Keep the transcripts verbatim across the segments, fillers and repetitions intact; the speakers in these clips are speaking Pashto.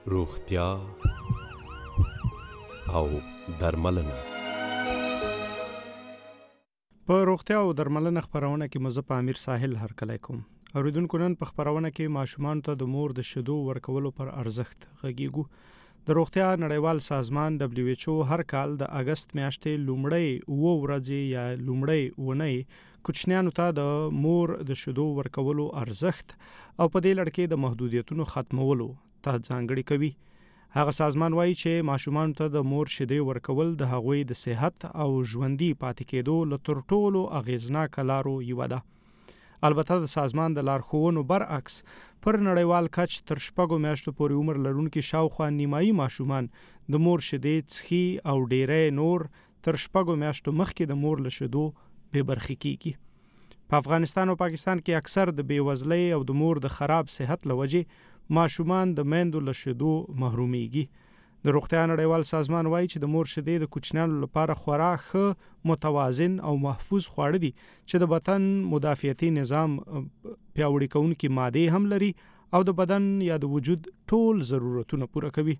روغتیا او درملنه. په روغتیا او درملنه خبرونه کې مزه په امیر ساحل هرکلی کوم. اوریدونکو نن په خبرونه کې ماشومان ته د مور د شیدو ورکولو پر ارزښت غږیږو. د روغتیا نړیوال سازمان دبليو ایچ او هر کال د اگست میاشتې لومړی و ورځې یا لومړی ونی کوچنیانو ته د مور د شیدو ورکولو ارزښت او په دې لړ کې د محدودیتونو ختمولو ته ځانګړي کوي. هغه سازمان وایي چې ماشومان ته د مور شیدې ورکول د هغوی د صحت او ژوندۍ پاتې کېدو له تر ټولو اغیزناک لارو یوه ده. البته د سازمان د لارښوونو برعکس پر نړیوال کچ تر شپږو میاشتو پورې عمر لرونکي شاوخوا نیمایي ماشومان د مور شیدې څښي او ډیری نور تر شپږو میاشتو مخکې د مور له شیدو بې برخې کیږي. په افغانستان او پاکستان کې اکثر د بېوزلۍ او د مور د خراب صحت له وجې ماشومان د میندو له شیدو محرومیږي. د روغتیا نړیوال سازمان وایي چې د مور شیدې د کوچنیانو لپاره خورا ښه متوازن او محفوظ خواړه دي چې د بدن مدافعتي نظام پیاوړي کوونکي مادې هم لري او د بدن یا د وجود ټول ضرورتونه پوره کوي.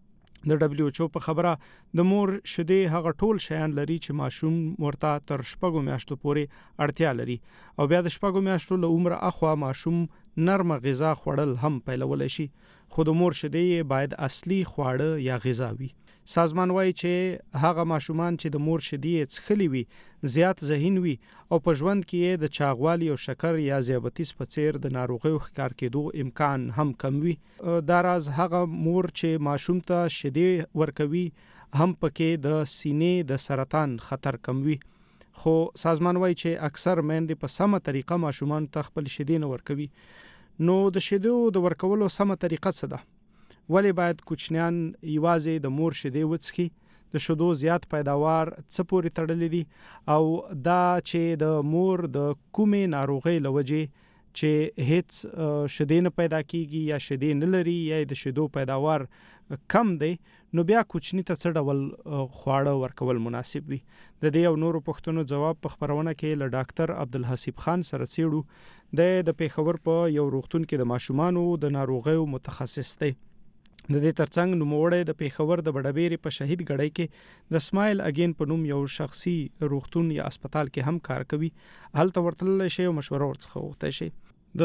د دبليو ایچ او په خبره د مور شیدې هغه ټول شیان لري چې ماشوم ورته تر شپږو میاشتو پورې اړتیا لري او بیا د شپږو میاشتو له عمره اخوا ماشوم نرمه غذا خوړل هم پیلولی شي، خو د مور شیدې باید اصلي خواړه یا غذا وي. سازمان وایي چې هغه ماشومان چې د مور شیدې څښلې وي زیات ذهین وي او په ژوند کې د چاغوالي او شکر یا ذیابیطس په څیر د ناروغیو ښکار کېدو امکان هم کم وي. دا راز هغه مور چې ماشوم ته شیدې ورکوي هم پکې د سینې د سرطان خطر کم وي. خو سازمان وایي چې اکثر میندې په سمه طریقه ماشومان ته خپل شیدې نه ورکوي. نو د شیدو د ورکولو سمه طریقه څه ده؟ ولی باید کوچنیان یوازې د مور شیدې وڅښي؟ د شیدو زیات پیداوار څه پورې تړلی دي او دا چې د مور د کومې ناروغۍ له وجې چې هیڅ شیدې نه پیدا کیږي یا شیدې نه لري یا د شیدو پیداوار کم دی، نو بیا کوچنی ته څه ډول خواړه ورکول مناسب وي؟ د دې او نورو پوښتنو جواب په خبرونه کې له ډاکټر عبدالحسیب خان سره څېړو. د پېښور په یو روغتون کې د ماشومانو د ناروغیو متخصص دی. د دې ترڅنګ نوموړی د پېښور د بډبېرې په شهید ګړۍ کې د سمایل اگین په نوم یو شخصي روغتون یا اسپیټال کې هم کار کوي. هلته ورتللی شي او مشوره ورڅخه وغوښتی شي.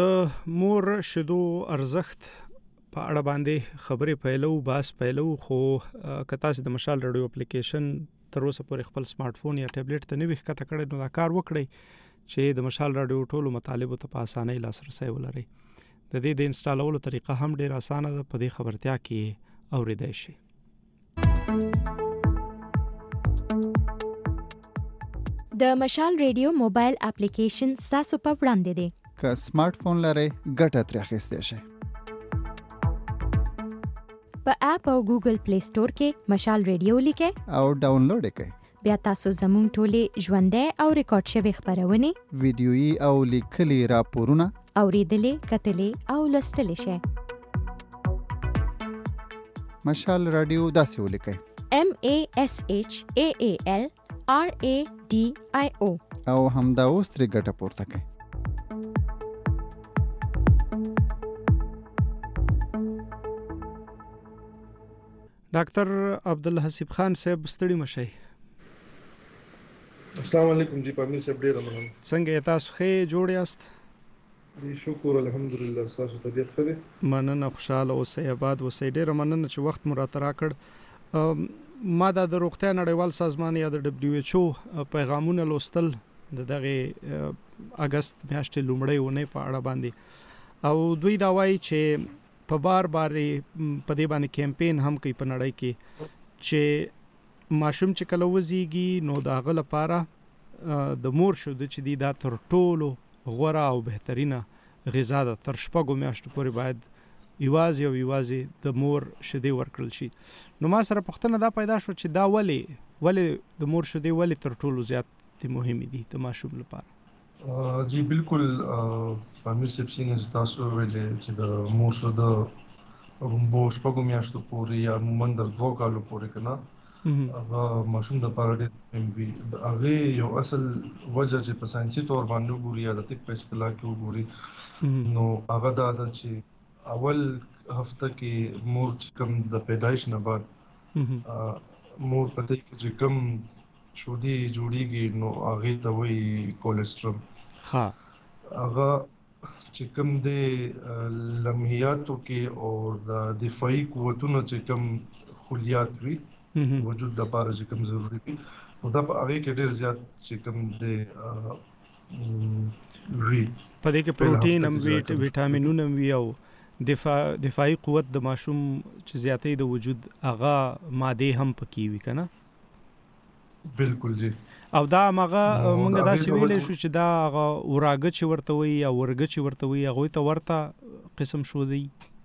د مور شیدو ارزښت په اړه باندې خبرې پیلو باس پیلو، خو که تاسو د مشال راډیو اپلیکیشن تر اوسه پورې خپل سمارټ فون یا ټابلیټ ته نه وي ښکته کړی، نو دا کار وکړئ چې د مشال راډیو ټولو مطالبو ته په اسانۍ لاسرسی ولرئ. د دې د انسټالولو طریقه هم ډیر اسانه ده، په دې خبرتیا کې اوریدای شي. د مشال ریډیو موبایل اپلیکیشن ستاسو په وړاندې دی. که سمارټ فون لرئ ګټه ترې اخیستی شئ. په اپ او ګوګل پلی سٹور کې مشال ریډیو لیکئ او ډاونلوډ یې کړئ. بیا تاسو زموږ ټولې ژوندۍ او ریکارډ شوې خبرونې، ویډیویي او لیکلي راپورونه اوریدلې، کتلې او لوستلې شئ. مشال راډیو داسې ولیکئ: M A S H A A L R A D I O او همدا اوس ترې ګټه پورته کړئ. ډاکټر عبدالحسیب خان صاحب ستړي مشئ. السلام علیکم جی پامیر صاحب، ډیر مننه. څنګه تاسو ښه جوړ یاست؟ دی شکر الحمدلله. تاسو طبیعت ښه دی؟ مننه، خوشاله اوسئ، آباد اوسئ. ډیر مننه چې وخت مو راته راکړ. ما دا د روغتیا نړیوال سازمان یا د دبليو ایچ او پیغامونه لوستل د دغه اگست میاشتې لومړۍ ونې په اړه باندې، او دوی دا وایي چې په بار بار په دې باندې کیمپین هم کوي په نړۍ کې چې ماشوم چې کله وزیږي نو د هغه لپاره د مور شیدې چې دي دا تر ټولو غوره او بهترینه غذا ده. تر شپږو میاشتو پورې باید یوازې او یوازې د مور شیدې ورکړل شي. نو ما سره پوښتنه دا پیدا شو چې دا ولې ولې د مور شیدې ولې تر ټولو زیات مهمې دي د ماشوم لپاره؟ جی بالکل پامیر صاحب، څنګه تاسو ویلې چې د مور شیدې په شپږو میاشتو پورې یا عموما تر دوه کالو پورې کنه هغه ماشوم د لپاره ډېر مهم وي. د هغې یو اصل وجه چې په ساینسي طور باندې وګوري یا د طب په اصطلاح کې وګوري، نو هغه دا ده چې اول هفته کې مور چې کوم د پیدایش نه بعد مور پته کې چې کوم شودي جوړیږي نو هغه ته وایي کولیسټرول. ها هغه چې کوم د لمحیاتو کې او د دفاعي قوتونو چې کوم خلیات وي وجود د لپاره چې کوم ضروري دي نو دا په هغه کې ډېر زیات چې کوم د وی په دې کې پروتین هم وي، وټامینونه هم وي او دفاع دفاعي قوت د ماشوم چې زیاتې د وجود هغه ماده هم پکې وي کنه. بالکل جی. او دا مغه مونږ دا سی ویلې شو چې دا هغه وراګه چې ورته وي یا ورګه چې ورته وي هغه ته ورته قسم شو دی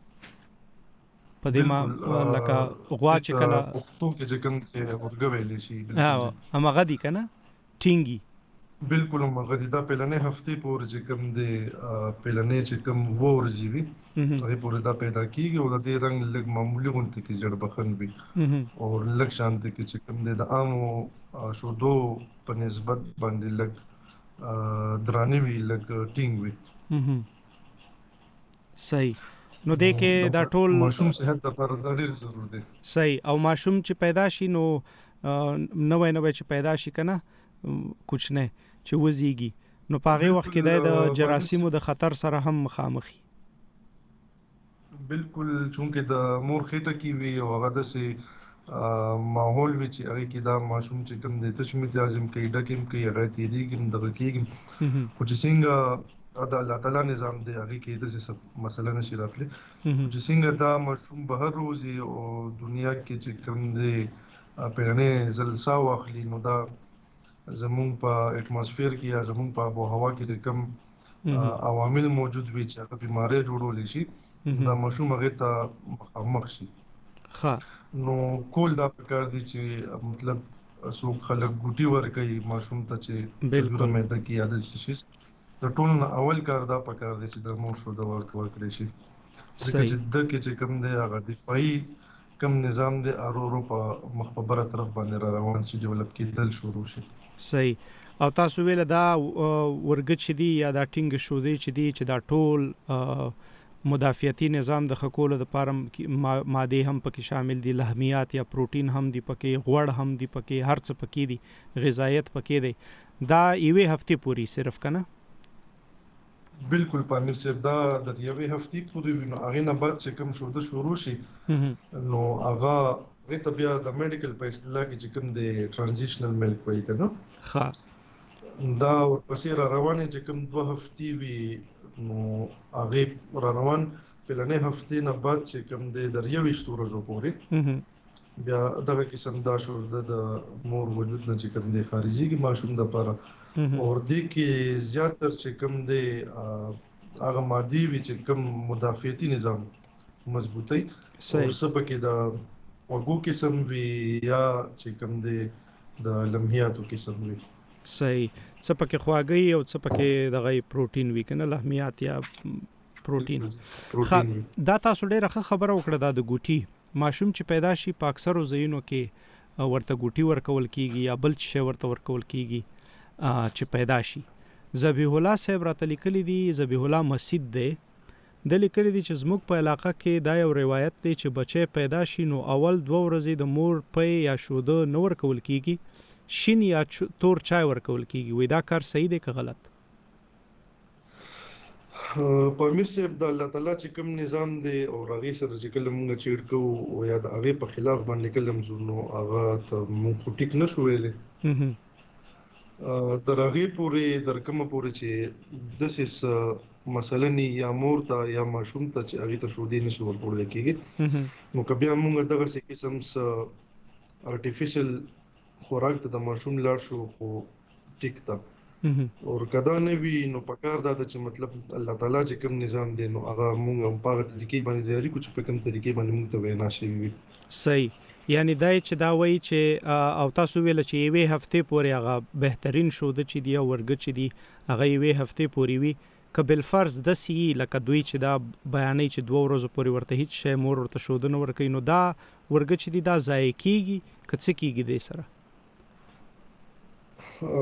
په دې ما لکه غوا چې کله پښتو کې چې کوم څه ورګه ویلې شي. ها هغه دی کنه ټینګي. بالکل هغه د پلانې هفته پورې چې کوم د پلانې چې کوم ورځي وي هغه پورې دا پیدا کیږي او د دې رنگ لګ معمولی غونډه کې جوړ بخن وي او لګ شانته کې چې کوم د عامو شودو په نسبت باندې لګ درانه وي لګ ټینګ وي. صحیح. نو دې کې دا ټول ماشوم صحت لپاره دا ډیر ضروري دی. صحیح. او ماشوم چې پیدا شي نو نوې نوې چې پیدا شي کنه کوچ نه چې وزيږي نو په هغه وخت کې د جراثیمو د خطر سره هم مخامخي. بالکل چونکه د مور خېټه کې وی او هغه د سي ماحول وی چې هغه کې دا ماشوم چې کوم د تشمیت لازم کوي ډکم کوي هغه تیریږي دغه کېږي خو چې څنګه دا الله تعالی نظام دی هغه کې د څه مسله نشي راتلی چې څنګه دا ماشوم بهر روزي او دنیا کې چې کوم دی پرنه زلسا واخلي نو دا زمون په اټماسفیر کې یا زمون په آب او هوا کې کوم عوامل موجود وي چې هغه بیماری جوړول شي دا ماشوم هغه ته مخامخ شي. ها نو کول دا پکار دي چې مطلب څوک خلک ګوټي ورکوي ماشوم ته چې جوړه مېده کې عادت شي د ټول اول کار دا پکار دي چې د مور شو د ورته ورکړي شي. ځکه چې د کې چې کوم دی هغه دفاعي کوم نظام دی ارورو په مخبره طرف باندې را روان شي ډیولپ کېدل شروع شي. صحیح. او تاسو ویل دا ورګ چې دی یا دا ټینګ شو دی چې دی چې دا ټول مدافعتي نظام د خکولو د پارم ماده هم پکې شامل دي، لحمیات یا پروتین هم دي پکې، غوړ هم دي پکې، هر څه پکې دي، غذایت پکې دی. دا یوې هفته پوری صرف کنه. بالکل پامیر صاحب دا د یوې هفته پوری نو هغه نه بعد چې کوم شو د شروع شي نو هغه غته بیا د میډیکل په اصطلاح کې چې کوم د ترانزیشنل ملک وایي کنه. ها دا ورپسې را روانه چې کوم دوه هفتې وي نو هغه را روان پلانې هفتې نه بعد چې کوم د دریوي ورځې پورې بیا دغه قسم دا شو د مور وجود نه چې کوم د خارجي کې ماشوم د لپاره اور دې کې زیاتره چې کوم د هغه مادي وي چې کوم مدافعتي نظام مضبوطی او سبکه د وګو قسم وی یا چې کوم د د لمحیاتو قسم وی. صحیح. څه پکې خواږی او څه پکې دغه پروتین وی کنه لحمیات یا پروتین. دا تاسو ډیره خبره وکړه دا د ګوټي ماشوم چې پیدا شي په اکثرو ځایونو کې ورته ګوټي ورکول کیږي یا بل څه ورته ورکول کیږي چې پیدا شي. ذبیح الله صاحب راته لیکلی دی، ذبیح الله مسجد دی د لیکلی دی چې زموږ په علاقه کې دا یو روایت دی چې بچی پیدا شي نو اول دوه ورځې د مور پي یا شوده نه ورکول کیږي، شین یا تور چای ورکول کیږي. وای دا کار صحیح دی که غلط؟ پامیر صاحب د الله تعالی چې کوم نظام دی او هغه سره چې کله موږ چیړ کوو او یا د هغه په خلاف باندې کله مزونو هغه ته موږ ټیک نشو ویلې تر هغه پورې در کومه پورې چې د سیس مثلا یا مور ته یا ماشوم ته چې هغه ته شو دی نشو ورکول کیږي نو کبه موږ دغه څه قسم س ارتفیشل خوراک ته د ماشوم لاړ شو خو ټیک تا او کدا نه وی نو پکار دا چې مطلب الله تعالی چې کوم نظام دی نو هغه موږ په هغه طریقې باندې لري کوم په کوم طریقې باندې موږ ته وینا شي وي. صحیح. یعنی دای چې دا وایي چې او تاسو ویل چې یوې هفته پورې هغه بهترین شو د چې دی ورګ چې دی هغه یوې هفته پورې وي کبل فرض د سی لکه دوی چې دا بیانې چې دوه ورځې پورې ورته هیڅ شی مور ورته شودنه ورکوي نو دا ورګ چې دی دا ضایع کیږي که څه کیږي د سره؟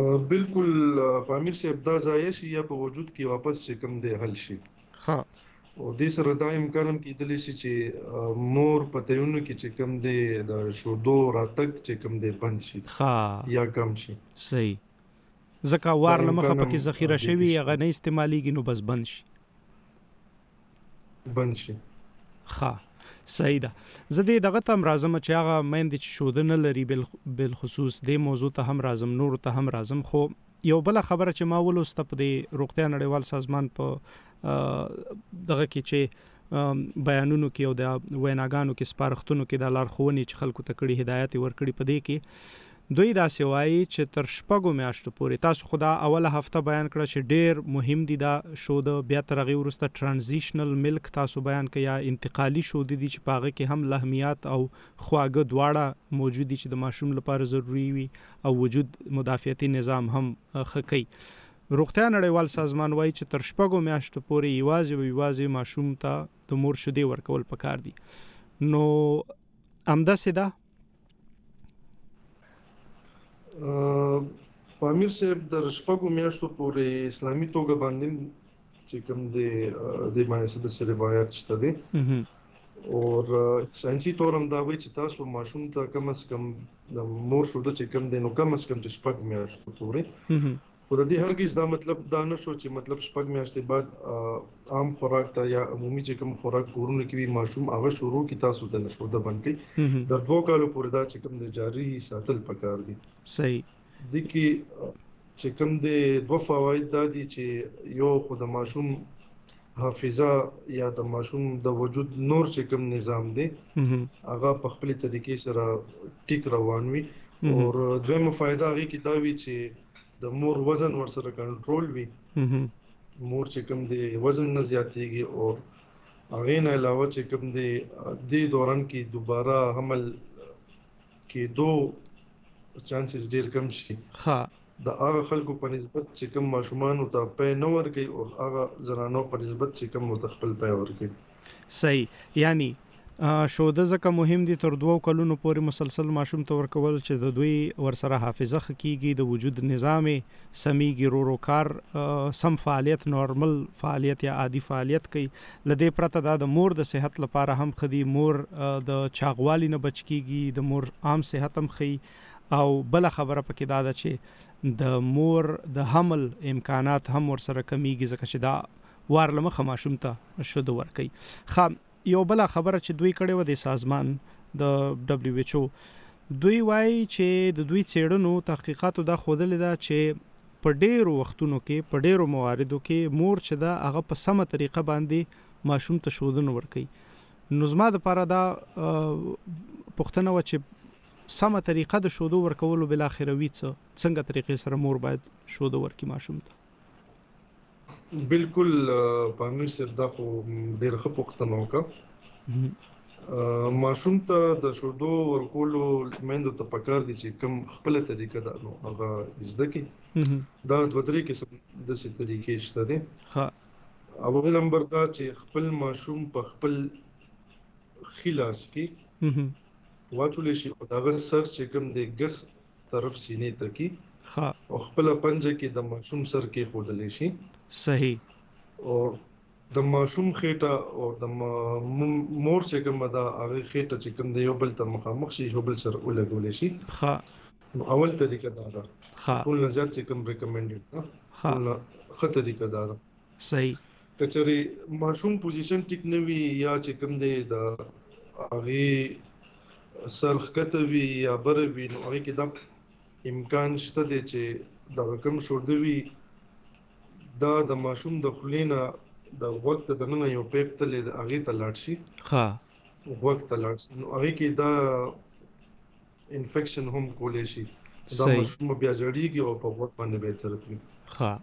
بالکل پامیر صاحب دا ضایع شي یا په وجود کې واپس چې کوم دی حل شي. ها او دې سره دا امکان هم کېدلی شي چې مور په تیونو کې چې کم دی د شودو راتګ چې کم دی بند شي ها یا کم شي. صحیح. ځکه وار له مخه امکان پکې هم ذخیره دی شوي کې هغه نه استعمالیږي نو بس بند شي. بند شي. ښه صحیح ده. زه دې دغه ته هم راځم چې هغه میندې چې شوده نه لري بالخصوص دې موضوع ته هم راځم، نورو ته هم راځم. خو یو بله خبره چې ما ولوسته په دې روغتیا نړیوال سازمان په دغه کې چې بیانونو کې او د ویناګانو کې سپارښتنو کې د لارښوونې چې خلکو ته کړي هدایت ورکړي په دې کې دوی داسې وایي چې تر شپږو میاشتو پورې تاسو خو دا اوله هفته بیان کړه چې ډېر مهم دي دا شوده، بیا تر هغې وروسته ټرانزیشنل ملک تاسو بیان کړه یا انتقالي شوده دي چې په هغه کې هم لحمیات او خواږه دواړه موجود دي چې د ماشوم لپاره ضروري وي او وجود مدافعتي نظام هم ښه کوي. روغتیا نړیوال سازمان وایي چې تر شپږو میاشتو پورې یوازې او یوازې ماشوم ته د مور شیدې ورکول پکار دي. نو همداسې ده پامیر صاحب در شپږو میاشتو پورې اسلامي توګه باندې چې کوم دی د باندې د روایت شته دي او ساينسي تور هم دا وایي چې تاسو ماشوم ته کم از کم د مور شوده چې کوم دی نو کم از کم شپږ میاشتو پورې. خو د دې هرگز دا مطلب دا نه شو چې مطلب شپږ میاشتې بعد عام خوراک ته یا عمومي چې کوم خوراک کورونه کې وي ماشوم هغه شروع کی تاسو د شوده بند کړي د دوه کالو پورې دا چې کوم د جاری ساتل پکار دي. صحیح. د کې چې کوم د دوه فواید دا دي چې یو خو د ماشوم حافظه یا د ماشوم د وجود نور چې کوم نظام دی هغه په خپل طریقې سره ټیک روان وي او دویمه فائدہ هغه کې دا وی چې د مور وزن ورسره کنټرول وي، مور چې کوم دی وزن نه زیاتېږي او هغه نه علاوه چې کوم دی د دوران کې دوباره حمل کې دو چانسز ډیر کم شي. ها د هغه خلکو په نسبت چې کوم ماشومان ته پې نه ورکي او هغه زنانو په نسبت چې کوم متخپل پې ورکي. صحیح. یعنی شوده ځکه مهم دي تر دوه کلونو پورې مسلسل ماشوم ته ورکول چې د دوی ورسره حافظه خکېږي، د وجود نظام سمیږي، رو رو کار سم فعالیت نورمل فعالیت یا عادي فعالیت کوي. لدې پرته دا د مور د صحت لپاره هم خدي مور د چاغوالي نه بچ کیږي، د مور عام صحت هم خي. او بل خبره پکې دا ده چې د مور د حمل امکانات هم ورسره کمیږي ځکه چې دا وار لمخه ماشوم ته شوده ورکي. خام یو بل خبره چې دوی کړي و د سازمان د دبليو ایچ او دوی وایي چې د دوی څېړنو تحقیقاتو دا ښودلې ده چې په ډېرو وختونو کې په ډېرو مواردو کې مور چې دا هغه په سمه طریقه باندې ماشوم ته شوده نه ورکوي. نو زما دپاره دا پوښتنه وه چې سمه طریقه د شوده ورکولو بالاخره وي څه څنګه طریقې سره مور باید شوده ورکړي ماشوم ته؟ بالکل پامیر صاحب دا خو ډېر ښه پوښتنه وکړه. ماشوم ته د شودو ورکولو میندو ته پکار دي چې کوم خپله طریقه ده نو هغه زده کړي. دا دوه درې قسم داسې طریقې شته دي. اول نمبر دا چې خپل ماشوم په خپل ښي لاس کې واچولی شي او د هغه سر چې کوم دی ګس طرف سینې ته کړي او خپله پنجه کې د ماشوم سر کېښودلی شي. صحیح. او د ماشوم خېټه او د مور چې کومه ده هغه خېټه چې کوم دی یو بل ته مخامخ شي یو بل سره ولګولی شي. ښه. نو اول طریقه دا ده. ښه. ټول نه زیات چې کوم ریکمنډډ ده. ښه. ښه طریقه دا ده. صحیح. که چېرې ماشوم پوزیشن ټیک نه وي یا چې کوم دی د هغې سر ښکته وي یا بره وي نو هغې کې دا امکان شته دی چې دغه کوم شوده وي دا د ماشوم د خولې نه د غوږ ته دننه یو پیپ تللی د هغې ته لاړ شي. ښه. غوږ ته لاړ شي نو هغې کې دا انفیکشن هم کولی شي. دا ماشوم بیا ژړېږي او په غوږ باندې به یې ترت وي. ښه.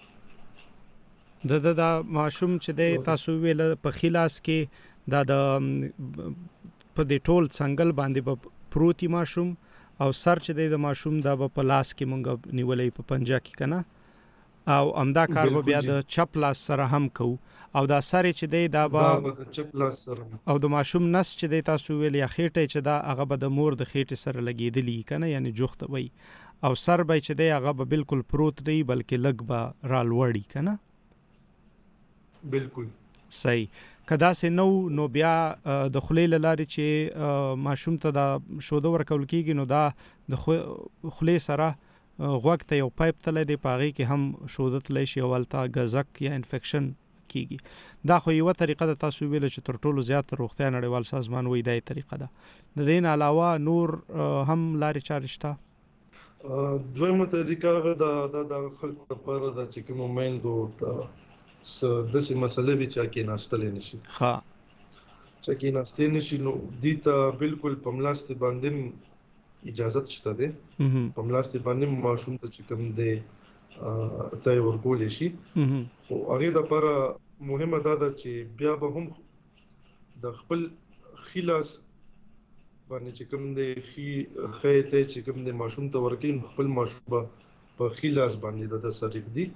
د د دا ماشوم چې دی تاسو ویل په ښي لاس کې دا د په دې ټول څنګل باندې به پروتي ماشوم او سر چې دی د ماشوم دا به په لاس کې مونږ نیولی په پنجه کې که نه او همدا کار به بیا د چپ لاس سره هم کوو او دا سر چې دی دا به د چپ لاس سره او د ماشوم نس چې دی تاسو ویل یا خېټه چې دا هغه به د مور د خېټې سره لګېدلی که نه یعنې جوخته وي او سر به چې دی هغه به بالکل پروت نه وي بلکې لږ به رالوړي که نه. بالکل. صحیح. کدا سه نو نو بیا د خلې لاري چې ماشوم ته د شوده ورکول کیږي نو دا د خلې سره غوږ ته یو پایپ تللی دی پاغي کې هم شوده تللی شي ولتا غزک یا انفیکشن کیږي. دا خو یو طریقه د تاسو ویل چې تر ټولو زیات روغتیا نړیوال سازمان وایي دا طریقه ده. د دین علاوه نور هم لارې چارې شته؟ دویمه طریقه د د خلکو لپاره د چې کوم مومندو د د سې مسلې وی چې کې ناستل نشي. ها چې کې ناستل نشي نو دیتا بالکل پملاستي باندې اجازه شته ده. پملاستي باندې ماشوم ته چې کوم دی تای ورکول شي. خو هغه د لپاره مهمه ده چې بیا به هم د خپل خلاص باندې چې کوم دی خي خېته چې کوم دی ماشوم ته ورکین خپل ماشوم په خلاص باندې د سریک دی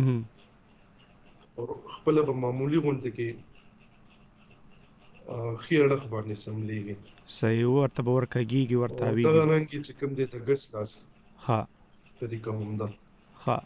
او خپل په معمولی غونډه کې خیرخ باندې سملیږي. صحیح. ورته ورکګيږي ورته وی دا رنګ چې کوم دی د غس لاس ها طریقه هم ده. ها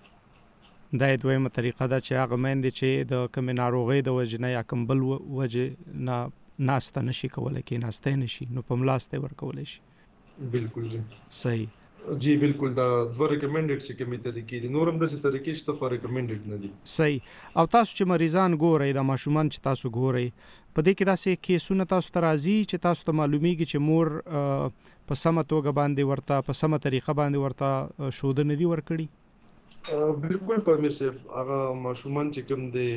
دا دویمه طریقه ده چې هغه مېندې چې د کوم ناروغي د وجنه یا کوم بل وجه نه ناسته نشي کولای کې ناسته نشي نو په ملاسته ورکول شي. بالکل جی صحیح. جی بالکل دا دوه ریکمندډ چې کومې طریقې دي نورم د څه طریقې شته خو ریکمندډ نه دي. صحیح. او تاسو چې مریضان ګورئ د ماشومان چې تاسو ګورئ په دې کې داسې کیسونه تاسو ته راځي چې تاسو ته معلومیږي چې مور په سمه توګه باندې ورته په سمه طریقه باندې ورته شوده نه دی ورکړي؟ بالکل په امیر صاحب هغه ماشومان چې کوم دی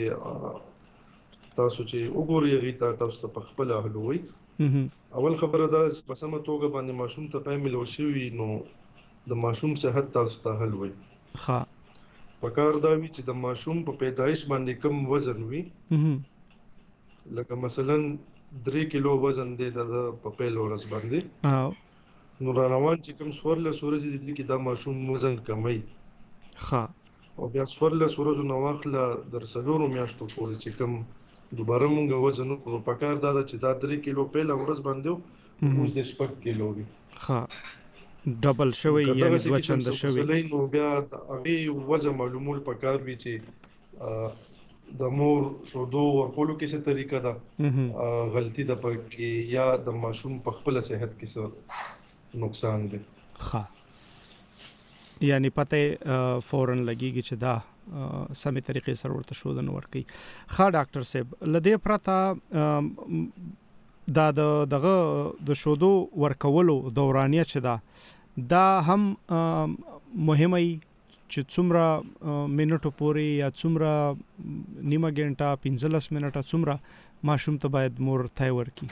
تاسو چې وګورئ هغه تاسو ته په خپل اهلوي. اول خبره دا چې په سمه توګه باندې ماشوم ته پام ملو شي نو د ماشوم صحت تاسو ته حل وي. ها پکار دا وی چې د ماشوم په پیدایش باندې کم وزن وي. لکه مثلا درې کیلو وزن دی د په پیل ورځ باندې نو روان چې کم سورله سورزي دي کې دا ماشوم وزن کمای. ها او بیا سورله سورزو نو واخله در سلورو میاشتو پورې چې کم دوباره مونږ وزن کو پکار دا چې دا درې کیلو پیل ورځ باندې اوس د شپږ کیلو وي. ها ډبل شوی یعنی دوه چنده شوی نو بیا هغه وجه معلومول پکار وی چې د مور شودو ورکولو کې څه طریقه ده غلطی ده پکې یا د ماشوم په خپل صحت کې څه نقصان ده. ها یعنی پته فورن لګیږي چې دا سمې طریقې سره ورته شودن ورکي. ها ډاکټر صاحب لدې پرته دا د دغه د شودو ورکولو دورانیه چې دا دا هم مهمه چې څومره منټو پورې یا څومره نیمه غنټه پنځلس منټه څومره ماشوم ته باید مور تای ورکي؟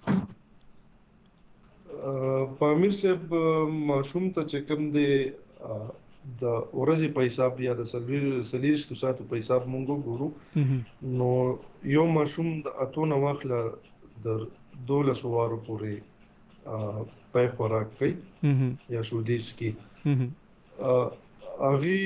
پامیر صاحب ماشوم ته چې کوم دی د ورځې په حساب یا د سلویر سلیش ساتو په حساب مونږ ګورو نو یو ماشوم د اتونه واخله د دولس وارو پورې پای خوراک کوي یا شودیش کی هغه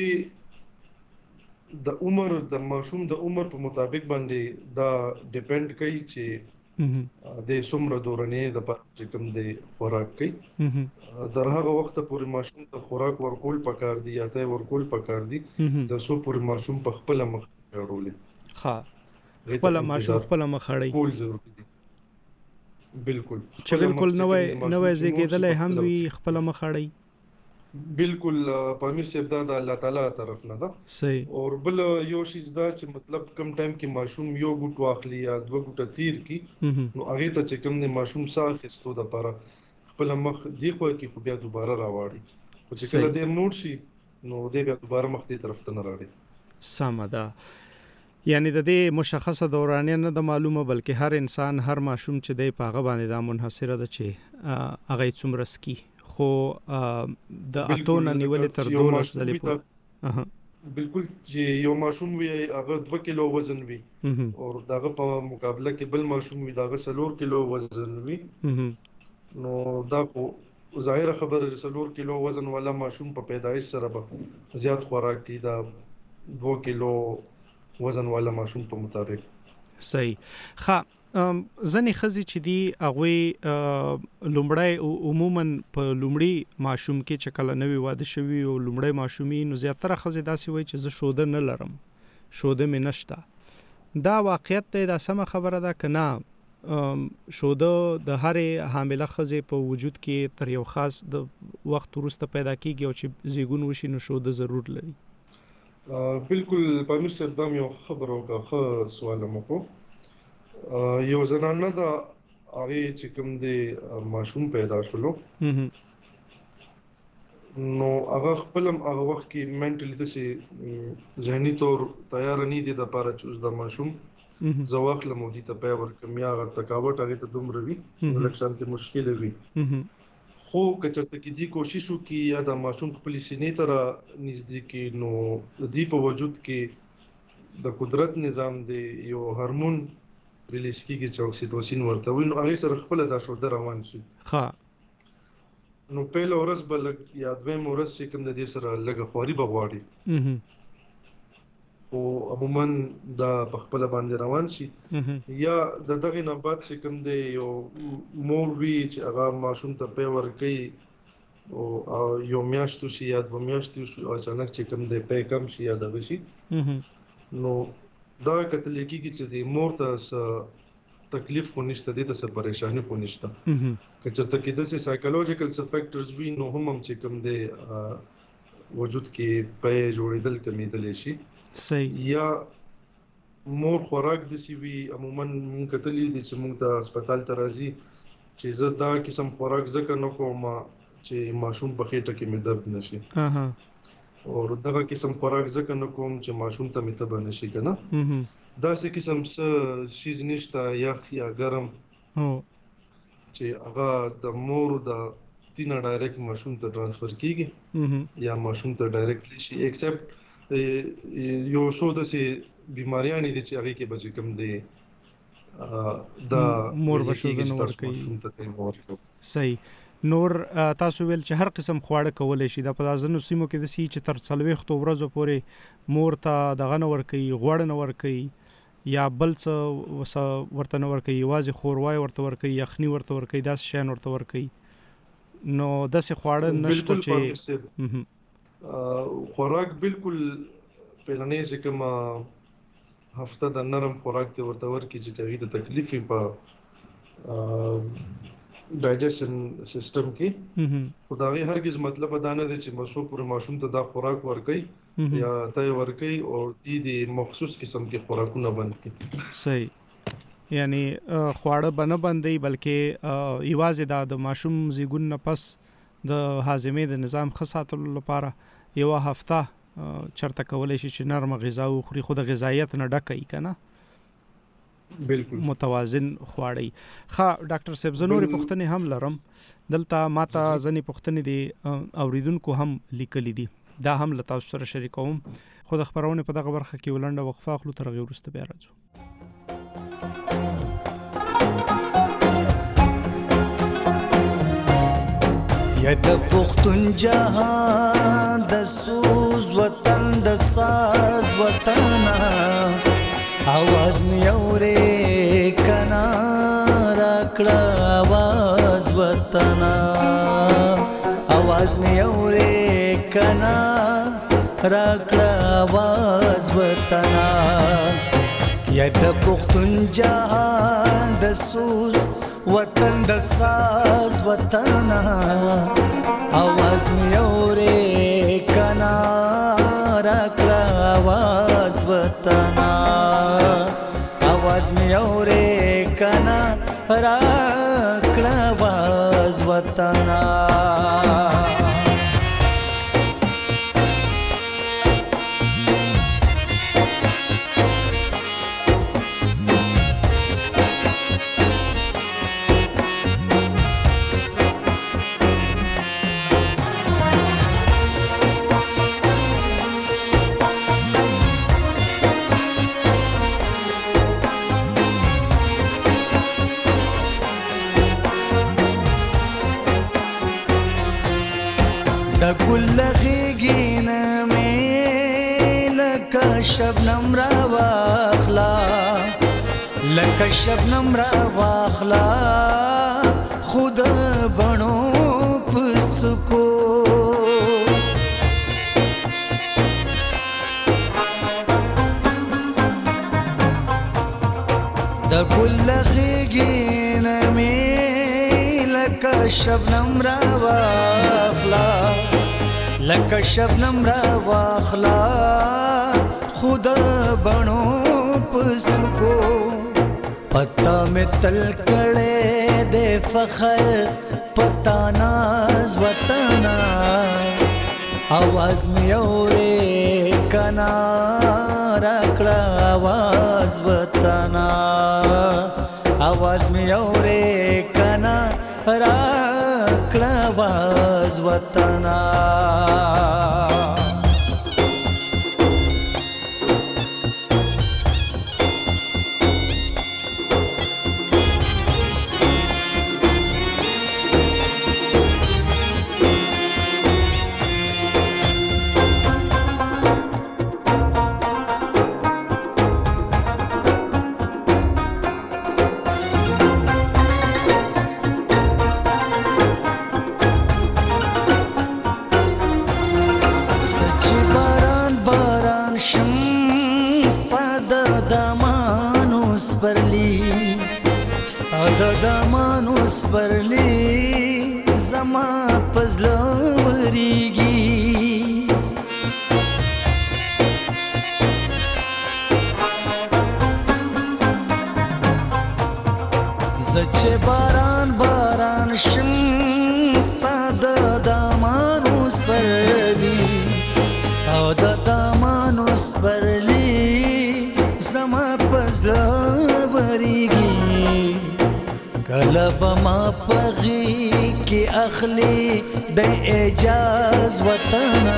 د عمر د ماشوم د عمر په مطابق باندې دا ډیپند کوي چې د څومره دورانې د پاتې کوم د خوراک کوي. در هغه وخت پورې ماشوم ته خوراک ورکول پکار دی یا ته ورکول پکار دی د سو پورې ماشوم په خپل مخ جوړول. ها خپل ماشوم خپل مخ اړي کول ضروري دي. بالکل چې بالکل نوې نوې زیږیدلې هم وی خپل مخ اړي. بالکل پامیر صاحب دا د الله تعالی طرف نه ده. صحیح. او بل یو شی دا چې مطلب کم ټایم کې ماشوم یو ګټ واخلي یا دوه ګټه تیر کی نو هغه ته چې کم نه ماشوم ساه خستو د لپاره خپل مخ دی خو کې خو بیا دوباره راوړي او چې کله دې موډ شي نو دې بیا دوباره مخ دې طرف ته نه راړي. سم ده. یعنی د دې مشخصه دورانیه نه د معلومه بلکې هر انسان هر ماشوم چې دی پاغه باندې دا منحصره ده چې هغه څومره سکی خو د اتونه نیولې تر دولس ځلې په بالکل چې یو ماشوم وي هغه دوه کیلو وزن وي او داغه په مقابله کې بل ماشوم وي داغه سلور کیلو وزن وي نو دا خو ظاهر خبره سلور کیلو وزن والا ماشوم په پیدایش سره به زیات خوراک کی دا دوه کیلو وزن والا ماشوم په مطابق. صحیح. ښه ځنې ښځې چې دي هغوی لومړی عموما په لومړي ماشوم کې چې کله نوی واده شوي او لومړی ماشومي نو زیاتره ښځې داسې وایي چې زه شوده نه لرم شوده مې نشته دا واقعیت دی، دا سمه خبره ده که نه شوده د هرې حامله ښځې په وجود کې تر یو خاص د وخت وروسته پیدا کیږي او چې زیږون وشي نو شوده ضرور لري؟ بالکل پامیر صاحب دا یو خبره وکړه، ښه سوال مو کو. یو زنانه ده هغې چې کوم دی ماشوم پیدا شولو نو هغه خپل هم هغه وخت کې منټلی داسې ذهني طور تیاره نه دي دپاره چې اوس دا ماشوم زه واخلم او دې ته پی ورکړم، یا هغه تکاوټ هغې ته دومره وي لږ شانتې مشکله وي. خو که چېرته کې دې کوشش وکړي یا دا ماشوم خپلې سینې ته را نږدې کړي نو د دې په وجود کې د قدرت نظام دی یو هارمون ریلیز کېږي چې اکسیټوسین ورته وایي، نو هغې سره خپله دا شوده روان شي. نو پیله ورځ به لږ یا دویمه ورځ چې کوم د دې سره لږه خواري به غواړي، خو عموما دا په خپله باندې روان شي. یا د دغې نه بعد چې کوم دی یو مور وي چې هغه ماشوم ته پی ورکوي او یو میاشت وشي یا دوه میاشتې وشي او اچانک چې کوم دی پی کم شي یا دغه شي، نو دا کتلی کېږي چې د مور ته څه تکلیف خو نشته، دې ته څه پریشاني خو نشته. که چېرته کې داسې سایکولوژیکل څه فیکټرز وي نو هم هم چې کوم دی وجود کې پی جوړېدل کمیدلی شي. صحیح. یا مور خوراک داسې وي، عموما مونږ کتلي دي چې مونږ ته هسپتال ته راځي چې زه دا قسم خوراک ځکه نه کوم چې ماشوم په خېټه کې مې درد نشي، او دغه قسم خوراک ځکه نه کوم چې ماشوم ته مې تبه نشي که نه. داسې قسم څه شیز نشته یخ یا ګرم چې هغه د مور د تینه ډایرکټ ماشوم ته ټرانسفر کېږي یا ماشوم ته ډایرکټلی شي، ایکسپټ یو څو داسې بیماریانې دي چې هغې کې به چې کوم دی دا مور به شوده نه ورکوي. ماشوم ته ته ورکوي. صحیح. نور تاسو ویل چې هر قسم خواړه کولی شي، دا په ځینو سیمو کې داسې چې تر څلوېښتو ورځو پورې مور ته دغه نه ورکوي، غوړ نه ورکوي یا بل څه ورته نه ورکوي، یوازې ښوروای ورته ورکوي، یخني ورته ورکوي، داسې شیان ورته ورکوي. نو داسې خواړه نشته چې خوراک بالکل پیلنۍ چې کومه هفته د نرم خوراک ته ورته ورکړي چې هغې د تکلیف وي په ډایجیشن سیستم کې، خو د هغې هرګز مطلب دا نه دی چې مسو پورې ماشوم ته دا خوراک ورکوي یا ته یې ورکوي او دې د مخصوص قسم کې خوراکونه بند کړي. صحیح. یعنی خواړه به نه بندوي بلکې یوازې دا د ماشوم زیږون نه پس د هاضمې د نظام ښه ساتلو لپاره یوه هفته چرته کولی شي چې نرمه غذا وخوري، خو د غذایت نه ډکه وي که نه، بالکل متوازن خواړی. ښه ډاکټر صاحب، زه نورې پوښتنې هم لرم دلته، ما ته ځینې پوښتنې د اوریدونکو هم لیکلي دي، دا هم له تاسو سره شریکوم. خو د خپرونې په دغه برخه کې ولنډه وقفه اخلو، تر هغې وروسته بیا راځو. یا د پښتون جهان د سوز وطن د ساز وطن आवाज می اورې کنا راکړه आवाज وطنا आवाज می اورې کنا راکړه आवाज وطنا یا د پښتون جهان د سوز وطن د ساز وطنا आवाज می اورې کنا راکړه आवाज وطنا आवाज می اورې کنا راکړه आवाज وطنا د ګل غېږې مې لکه شبنم را واخلا لکه شبنم را واخلا خود بڼو په څکو ګل غېږې نه مې لکه شبنم را واخلا لکه شبنم را واخلا خود بڼو په سکو پتا مې تل کړې د فخر پتا ناز وطنا आवाज में औरे कना रखड़ा आवाज बताना आवाज में औरे कना रखड़ा आवाज बताना ستا د مانوس پرلی زما پزله وریږي زه چې باران باران شم ستا د مانوس پرلی ستا د مانوس پرلی زما پزله وریږي کله به ما پغی کې اخلي د اعجاز وطنا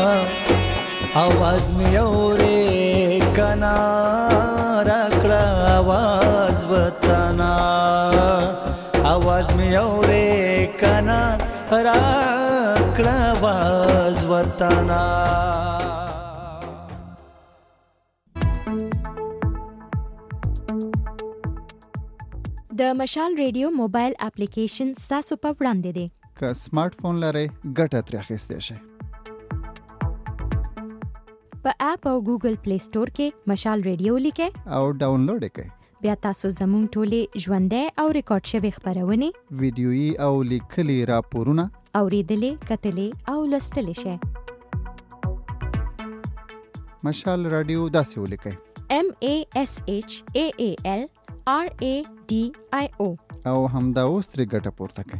आवाज مې اورې کنا راکړه आवाज وطنا आवाज مې اورې کنا راکړه आवाज وطنا د مشال ریډیو موبایل اپلیکیشن ستاسو په وړاندې دی که سمارټ فون لرئ ګټه ترې اخیستی شئ په اپ او ګوګل پلی سټور کې مشال ریډیو لیکئ او ډاونلوډ یې کړئ بیا تاسو زموږ ټولې ژوندۍ او ریکارډ شوې خپرونې ویډیویي او لیکلي راپورونه اورېدلې کتلې او لوستلی شئ مشال راډیو داسې ولیکئ M A S H A A L R A D I O او همدا اوس ترې ګټه پورته کړئ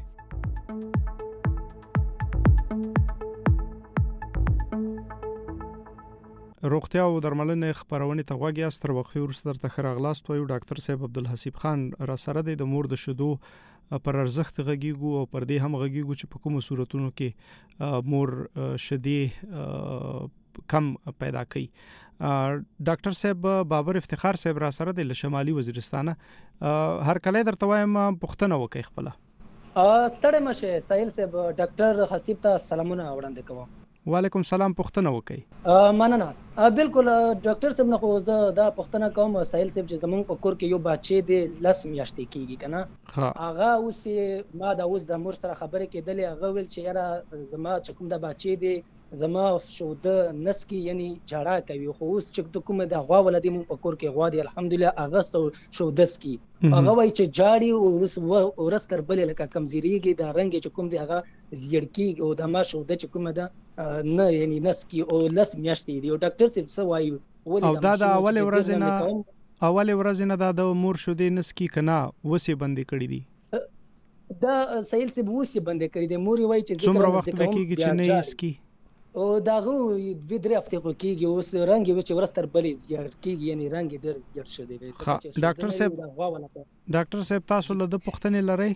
روغتیا او درملنې خبرونه ته غوږی استر وقفي ورسره تر ښه راغلاست وایو ډاکټر صاحب عبدالحسیب خان را سره د مور د شیدو پر ارزښت غږیږو او پر دې هم غږیږو چې په کومو صورتونو کې مور شیدې کم پیدا کوي ډاکټر صاحب بابر افتخار صاحب را سره د شمالي وزیرستانه هر کله درته وایم پښتنه وکي خپل تړه مشه سایل صاحب ډاکټر حسیب ته سلامونه وړاندې کوم وعلیکم سلام پښتنه وکي مننه بالکل ډاکټر صاحب نه خو زه دا پښتنه کوم سایل صاحب چې زمونږ په کور کې یو بچی دی لس میاشتې کېږي کنه هغه اوس ما دا اوس د مور سره خبرې کېدلې هغه ویل چې یاره زما چې کوم دا بچی دی زما شوده نسکی یعنی جړه کوي خو اوس چې کوم د غوا ولدي مون په کور کې غوا دی الحمدلله هغه شوده سکی هغه وای چې جاړي او ورس تر بلې لکه کمزيريږي دا رنګ چې کوم دی هغه زیړکی او د ما شوده چې کوم ده نه یعنی نسکی او لس میاشتې دی او ډاکټر صاحب څه وایي او دا د اول ورځ نه اول ورځ نه دا د مور شوده نسکی کنا وسی بندي کړی دي دا سهیل صاحب وسی بندي کړی دی مور وای چې څومره وخت کېږي چې نه اسکی او داغه دوی درې هفته خو کېږي اوس رنګ یې چې ورستر بلې زیات کېږي یعنی رنګ ډېر زیات شوی دی ډاکټر صاحب ډاکټر صاحب تاسو له د پښتنې لرئ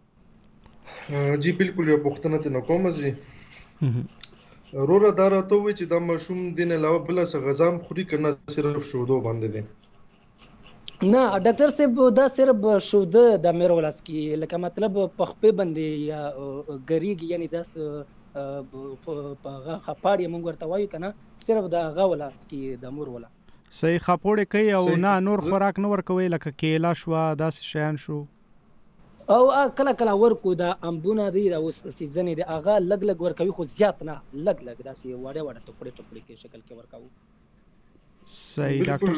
جی بالکل یو پښتنه ته نو کوم جی رورا دارا ته وی چې د مشوم دین علاوه بل څه غزام خوري کنه صرف شودو باندې دي نه ډاکټر صاحب دا صرف شوده د مېرو ولاس کې لکه مطلب پخپه باندې یا غریګ یعنی داس په خپاړی مونږ ورته وایو کنه صرف د غوله کې د مور ولا صحیح خپوړې کوي او نه نور خوراک نه ورکوي لکه کېلا شو داس شیان شو او کله کله ورکو دا امبونه دی دا اوس سیزن دی اغه لګ لګ ورکوي خو زیات نه لګ لګ داسې وړه وړه ټوکړې ټوکړې کې شکل کې ورکاو صحیح ډاکټر صاحب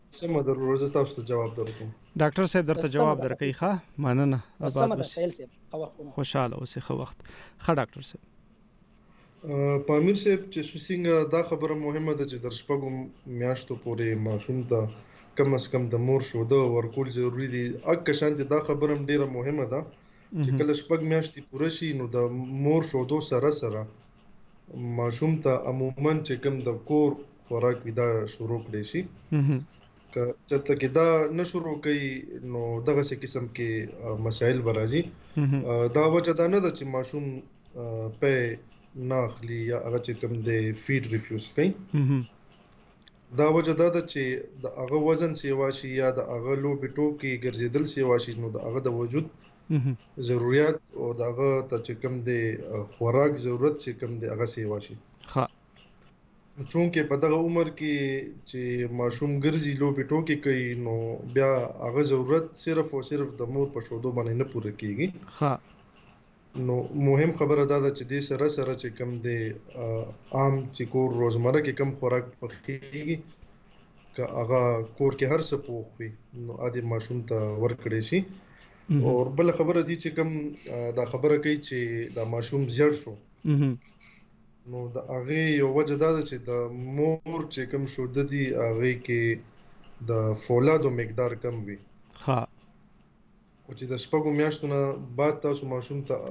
سمه در روزه تاسو ته جواب درکوم. ډاکټر صاحب درته جواب درکې ښه مننه. سمه ده سهیل صاحب خوشاله اوسې ښه وخت. ښه ډاکټر صاحب پامیر صاحب چې څنګه دا خبره مهمه ده چې در شپږو میاشتو پورې ماشوم ته کم از کم د مور شوده ورکول ضروری دي. اګه شانتي دا خبره هم ډیره مهمه ده چې کله شپږ میاشتې پوره شي نو د مور شودو سره سره ماشوم ته عموما چې کوم د کور خوراک ودا شروع کړي شي. که چېرته کې دا نه شروع کوي نو دغه څه قسم کې مسایل برازي. دا وجه دا نه ده چې ماشوم په ناخلی یا هغه چې کوم د فیډ ریفیوز کوي. دا وجه دا ده چې د هغه وزن سیوا شي یا د هغه لوبې ټوکې ګرځېدل سیوا شي نو د هغه د وجود ضرورت او د هغه ته چې کوم د خوراک ضرورت چې کوم د هغه سیوا شي. ښه چونکه په دغه عمر کې چې ماشوم ګرځي لوبې ټوکې کوي نو بیا هغه ضرورت صرف او صرف د مور په شودو باندې نه پوره کیږي. ښه نو مهم خبره دا ده چې د سره سره چې کوم د عام چې کور روزمره کې کم خوراک پخېږي که هغه کور کې هر څه پوخ وي نو عادي ماشوم ته ورکړی شي. او بل خبره دي چې کوم دا خبره کوي چې دا ماشوم زیړ شو نو د هغه یو وجه دا ده چې د مور چې کوم شوده دي هغه کې د فولادو مقدار کم وي. ها او چې د شپږو میاشتو نه بعد تاسو ماشوم ته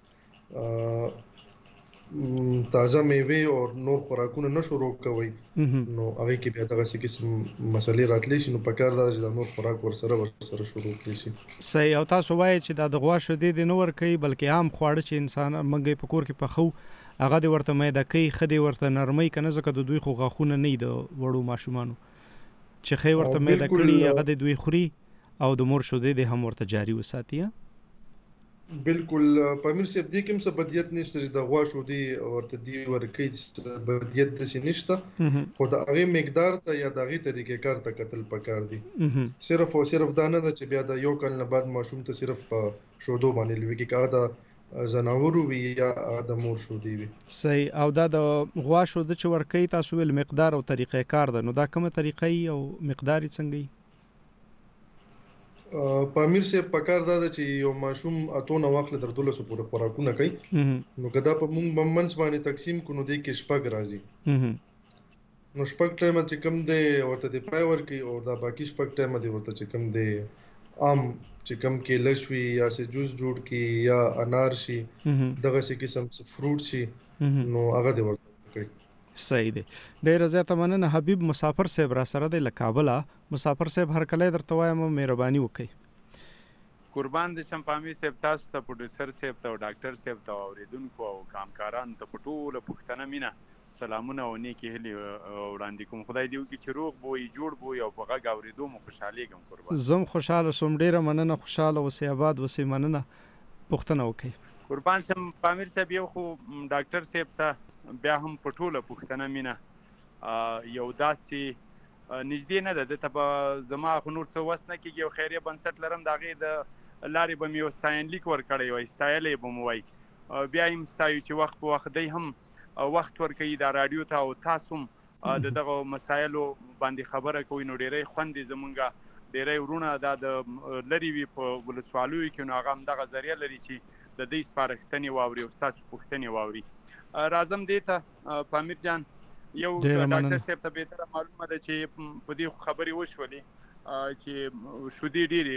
تازه میوه او نور خوراکونه نه شروع کوئ نو هغه کې بیا دغه څه قسم مسلې راتلی شي نو پکار دا چې د نور خوراک ورسره ورسره شروع کړئ شي. صحیح. او تاسو وایي چې دا د غوا شیدې د نور کوي بلکې عام خواړه چې انسان منګي په کور کې پخو هغه د ورته میده کوي خدي ورته نرمي کنه ځکه د دوی خو غاخونه نه د وړو ماشومانو چې خې ورته میده کړي هغه د دوی خوري او د مور شوده د هم ورته جاری وساتي. بالکل پامیر صاحب دې کوم څه بدیت نشته چې د غوا شودې ورته دی ورکې بدیت د نشته خو د هغه مقدار ته یا د هغه طریقې کار ته قتل پکار دي. صرف او صرف دا نه ده چې بیا د یو کال نه بعد ماشوم ته صرف په شودو باندې لوي کې کا دا زناورو وی یا د مور شودې وي. صحیح. او دا د غوا شوده چې ورکې تاسو ول مقدار او طریقې کار ده نو دا کومه طریقې او مقدار څنګه پامیر صاحب پکار دا چې یو ماشوم اتونه واخله در دولسو پورې خوراکونه کوي نو کدا په مونږ بمنس باندې تقسیم کونو دی کې شپږ راځي نو شپږ ټایم چې کم دی ورته دی پای ورکی او دا باقی شپږ ټایم دی ورته چې کم دی عام چې کم کې لشوي یا سه جوس جوړ کی یا انار شي دغه څه قسم فروټ شي نو هغه دی ورته کوي. صحیح دی. ډیر زیاته مننه حبیب مسافر صاحب را سره د لکابله. مسافر صاحب هر کله درته وایم مهرباني وکړئ. قربان دې شم پامیر صاحب تاسو ته پروډوسر صاحب ته او ډاکټر صاحب ته اوریدونکو او کامکارانو ته په ټوله پښتنه مینه سلامونه او نیکی هلي وړاندې کوم. خدای دې وکړي چې روغ بوي جوړ بوي او په غږ اوریدو مو خوشحالېږم. قربان زم خوشاله سوم. ډیره مننه. خوشاله اوسئ آباد اوسئ. مننه. پښتنه وکړئ. قربان شم پامیر صاحب یو خو ډاکټر صاحب ته بیا هم په ټوله پښتنه مینه یو داسې نږدې نه ده دته به زما خو نور څه وس نه کېږي او خیریه بنسټ لرم د هغې د لارې به مې یو ستاینلیک ورکړی وای ستایلی به مو وای بیا یې هم ستایو چې وخت په وخت دی هم وخت ورکوي دا راډیو ته او تاسو هم د دغه مسایلو باندې خبره کوئ نو ډېری خوند یې زمونږ ډېری ورونه دا د لرې وي په ولسوالیو کې نو هغه هم دغه ذریعه لري چې د دوی سپارښتنې واوري او ستاسو پوښتنې واوري. راځم دې ته پامیر جان یو ډاکټر صاحب ته بهتره معلومه ده چې په دې خبرې وشولې چې شودې ډېرې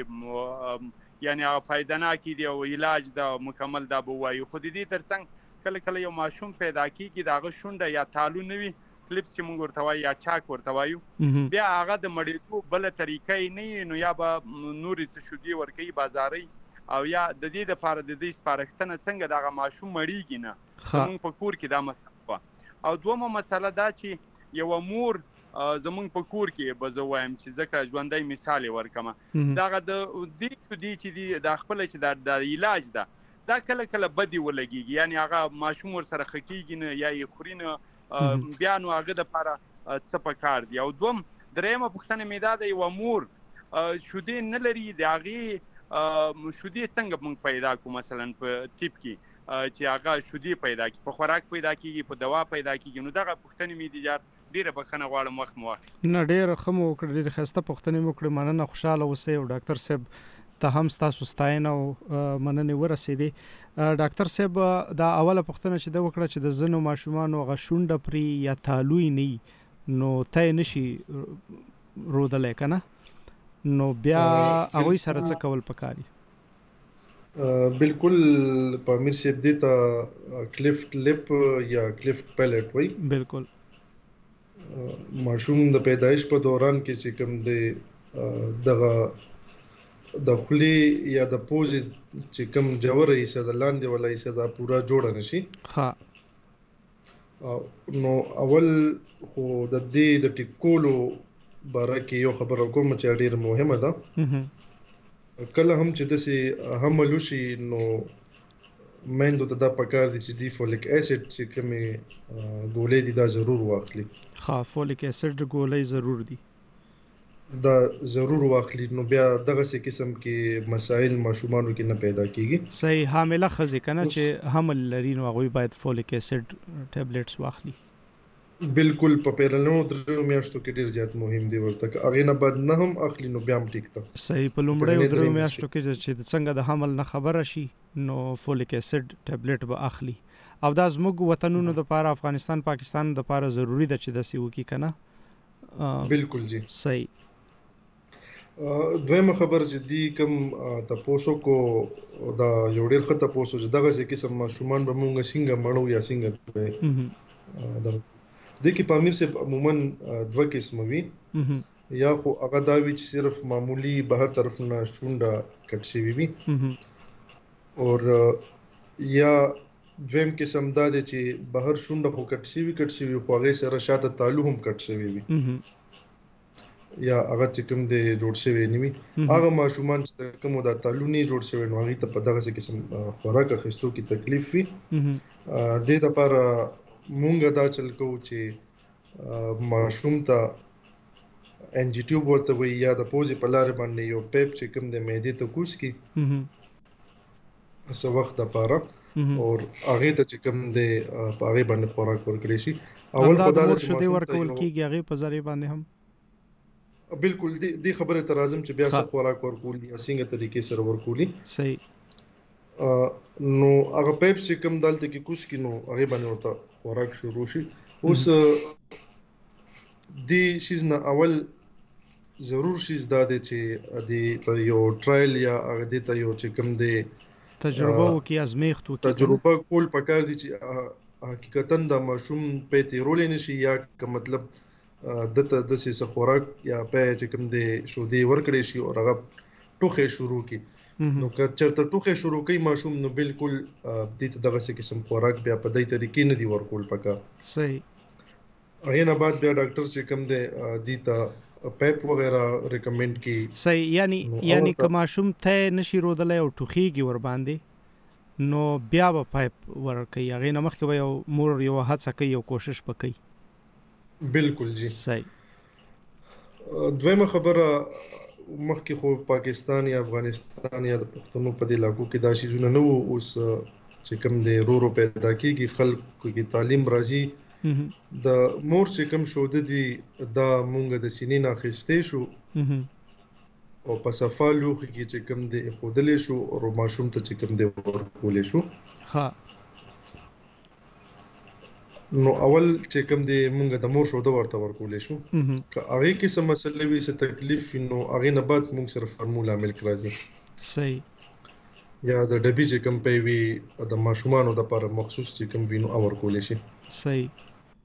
یعنې هغه فایدهناکې دي او علاج ده مکمل دا به ووایو خو د دې تر څنګ کله کله یو ماشوم پیدا کېږي د هغه شونډه یا تالو نه وي کلیپس چې موږ ورته وایو یا چاک ورته وایو بیا هغه د مړېدو بله طریقه یې نه وي نو یا به نورې څه شودې ورکوي بازارۍ او یا د دې دپاره د دې سپارښتنه څنګه دغه ماشوم مړېږي نه زمونږ په کور کې دا مسله وه. او دومه مسله دا چې یوه مور زمونږ په کور کې به زه وایم چې ځکه ژوندی مثال یې ورکمه دغه د دې شودې چې دي دا خپله چې د علاج ده دا کله کله بدې ولګېږي یعنې هغه ماشوم ورسره ښه کېږي نه یا یې خوري نه بیا نو هغه دپاره څه پکار دي. او دوم درېیمه پوښتنه مې دا ده یوه مور شودې نه لري د هغې شودې څنګه موږ پیدا کړو مثلا په ټیپ کې چې هغه شودې پیدا کړي په خوراک پیدا کېږي په دوا پیدا کېږي نو دغه پوښتنې مې دي ډیره بخښنه غواړم وخت مو واخیست. نه ډیره ښه مو وکړه، ډیره ښایسته پوښتنې مو وکړې، مننه، خوشحاله اوسئ. او ډاکټر صاحب ته هم ستاسو ستاینه او مننې ورسېدې. ډاکټر صاحب دا اوله پوښتنه چې ده وکړه چې د ځینو ماشومانو هغه شونډه پرې یا تالوی نه وي نو ته یې نشي رودلی که نه، نو بیا هغوی سره څه کول پکار دي؟ بالکل پامیر صاحب دې ته کلیفت لپ یا کلیفت پیلټ وایي. بالکل ماشوم د پیدایش په دوران کې چې کوم دی دغه د خولې یا د پوزې چې کوم جوړه حصه د لاندې والا حصه دا پورا جوړه نشي. ها نو اول خو د دې د ټیکولو باره کې یو خبره کوم چې ډېر مهمه ده. کله هم چې داسې حمل وشي نو میندو ته دا پکار دي چې دی فولیک اسید چې کومې ګولۍ دي دا ضرور واخلي. ها فولیک اسید ګولۍ ضرور دي، دا ضرور واخلي، نو بیا دغسې قسم کې مسائل ماشومانو کې نه پیدا کیږي. صحیح. حامله ښځې که نه چې حمل لري نو هغوی باید فولیک اسید ټیبلیټس واخلي. بالکل په پیرلنو درېیو میاشتو کې ډېر زیات مهم دی ورته، که هغې نه بعد نه هم اخلي نو بیا هم ټیک ده. صحیح. په لومړیو درېیو میاشتو کې چې څنګه د حمل نه خبره شي نو فولیک اسید ټیبلیټ به اخلي. او دا زموږ وطنونو دپاره، افغانستان پاکستان دپاره ضروري ده چې داسې وکړي که نه. بالکل جی صحیح. دویمه خبر چې دی کوم تپوسو کو دا یو ډېر ښه تپوسو چې دغسې قسم ماشومان به مونږ څنګه مړو یا څنګه به دې کې پامیر صاحب عموما دوه قسمه وي. یا خو هغه دا وي چې صرف معمولی بهر طرف نه شونډه کټ شوي وي، او یا دویم قسم دا دی چې بهر شونډه خو کټ شوي کټ شوي خو هغې سره شاته تالو هم کټ شوي وي یا هغه چې کوم دی جوړ شوی نه وي. هغه ماشومان چې کومو دا تالو نه جوړ شوی نو هغې ته په دغسې قسم خوراک اخیستو کې تکلیف وي. دې دپاره مونږ دا چل کوو چې ماشوم ته انجي ټیوب ورته وایي یا د پوزې په لارې باندې یو پیپ چې کوم دی معدې ته کوز کړي څه وخت دپاره او هغې ته چې کوم دی په هغې باندې خوراک ورکړی شي. اول خو دا ده چې شیدې ورکول کېږي هغې په ذریعې باندې هم. بالکل دې خبرې ته راځم چې بیا څه خوراک ورکول یا څنګه طریقې سره ورکولي. صحیح. نو هغه پیپ چې کوم دلته کې کوز کړي نو هغې باندې ورته خوراک شروع شي. اوس دې شیز نه اول ضرور شیز دا دی چې دې ته یو ټرایل یا هغه دې ته یو چې کوم دی تجربه وکړي، ازمېښت وکړي. تجربه کول پکار دي چې حقیقتا د ماشوم پی تېرولی نه شي یا که مطلب دته داسې څه خوراک یا پی چې کوم دی شودې ورکړی شي او هغه ټوخی شروع کړي. نو که چېرته ټوخی شروع کوي ماشوم نو بالکل دې ته دغسې قسم خوراک بیا په دې طریقې نه دي ورکول پکار. صحیح. هغې نه بعد بیا ډاکټر چې کوم دی دې ته پیپ وغیره ریکمنډ کړي. صحیح. یعنی یعنی که ماشوم ته نشي رودلی او ټوخیږي ورباندې نو بیا به پیپ ورکوي، هغې نه مخکې به یو مور یوه هڅه کوي او کوشش به کوي. بالکل جی. صحیح. دویمه خبره مخکې خو پاکستان یا افغانستان یا د پښتنو په دې علاقو کې دا شیزونه نه وو. اوس چې کوم دی رو رو پیدا کېږي، خلکو کې تعلیم راځي، د مور چې کوم شوده دي دا مونږ د سینې نه اخیستی شو او په صفا لوښي کې چې کوم دی ایښودلی شو او ماشوم ته چې کوم دی ورکولی شو. ها نو اول چې کوم دی مونږ د مور شوده ورته ورکولی شو. که هغې کې څه مسله وي څه تکلیف وي نو هغې نه بعد مونږ سره فارمولا ملک راځي. صحیح. یا د ډبي چې کوم پی وي د ماشومانو دپاره مخصوص چې کوم وي نو هغه ورکولی شي. صحیح.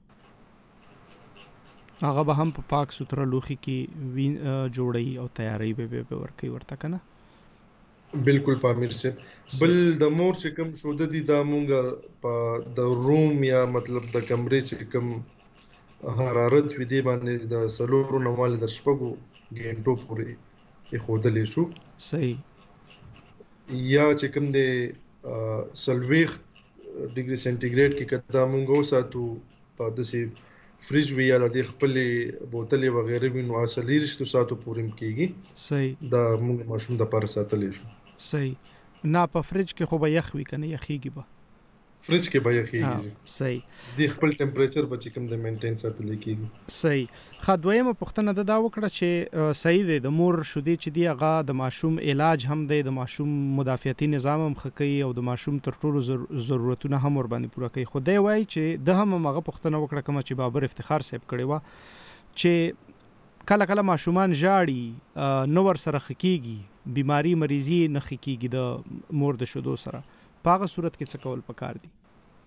هغه به هم په پاک سوتره لوښي کې جوړوي او تیاروي به به ورکوي ورته که نه. بالکل پامیر صاحب. بل د مور چې کوم شوده دي دا مونږ په د روم یا مطلب د کمرې چې کوم حرارت وي دې باندې د څلورو نه مالې د شپږو ګنټو پورې ایښودلی شو. صحیح. یا چې کوم دی څلوېښت ډګري سینټیګریډ کې که دا مونږ وساتو په داسې فریج وي یا د دې خپلې بوتلې وغیره وي نو څلېرویشتو ساعتو پورې هم کېږي. صحیح. دا مونږ ماشوم دپاره ساتلی شو. صحیح. نه په فریج کې خو به یخ وي که نه یخېږي به. فریج کې به یخیږي صحیح د خپل ټمپریچر به چې کوم د مینټین ساتل کېږي صحیح خا دویمه پوښتنه ده دا وکړه چې صحیح دی د مور شودې چې دی هغه د ماشوم علاج هم دی د ماشوم مدافعتي نظام هم ښه کوي او د ماشوم تر ټولو ضرورتونه هم ور باندې پوره کوي خو دی وایي چې د هم هغه پوښتنه وکړه کوم چې بابر افتخار صاحب کړی و چې کله کله ماشومان ژاړي نو ور سره خکېږي بیماری مریضي نه خکېږي د مور د شودو سره په هغه صورت کې څه کول پکار دي